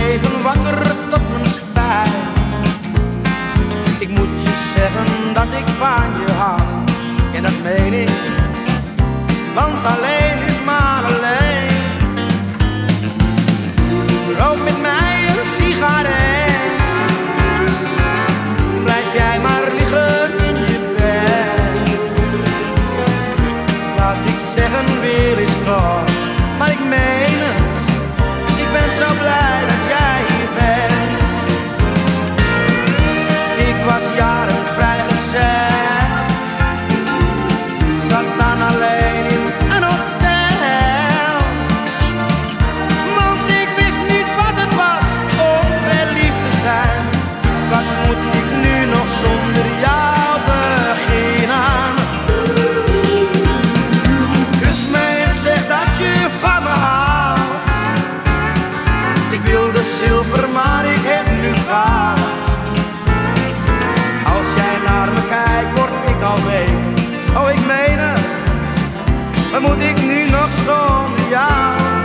even wakker tot mijn spijt. Ik moet je zeggen dat ik van je hou, en dat meen ik, want alleen is maar alleen. Rook met mij een sigaret, blijf jij maar liggen in je bed. Wat ik zeggen wil is kort, maar ik meen het, ik ben zo blij dat jij hier bent. Ik was jaren vrijgezel, zat dan alleen in een hotel, want ik wist niet wat het was om verliefd te zijn. Wat moet ik nu nog zonder jou beginnen? Kus me en zeg dat je van me houdt. Ik wilde zilver, maar ik heb nu goud. Als jij naar me kijkt, word ik al week. Oh, ik meen het, wat moet ik nu nog zonder jou?